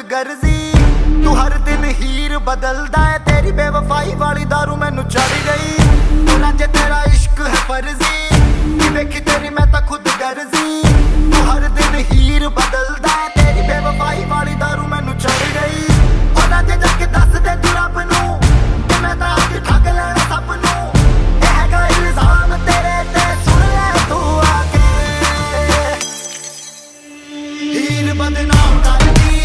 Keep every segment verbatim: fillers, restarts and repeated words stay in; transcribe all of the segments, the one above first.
गर्जी तू हर दिन हीर बदलदा है तेरी बेवफाई वाली दारू मैनू चढ़ गई बोला जे तेरा इश्क है फर्जी कि देखी तेरी मैं तां खुद गर्जी तू हर दिन हीर बदलदा है तेरी बेवफाई वाली दारू मैनू चढ़ गई बोला जे जाके दस दे तू रब नू कि मैं तां अज ठग लेना सब नू ये हैगा इल्जाम तेरे ते सुन ले तू आके हीर बदनाम कर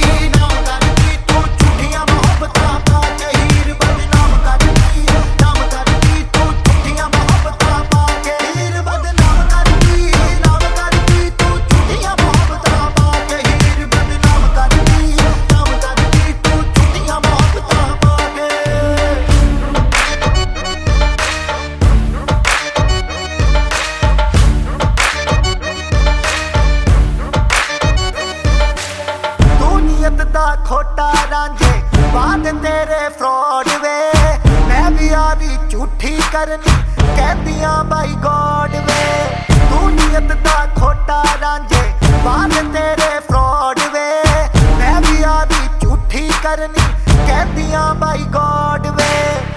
खोटा रांझे बाद तेरे फ्रॉड वे मैं भी आ भी झूठी करनी कहदियां बाई गॉड वे तू नियत दा खोटा रांझे बाद तेरे फ्रॉड वे मैं भी आ भी झूठी करनी कहदियां बाई गॉड वे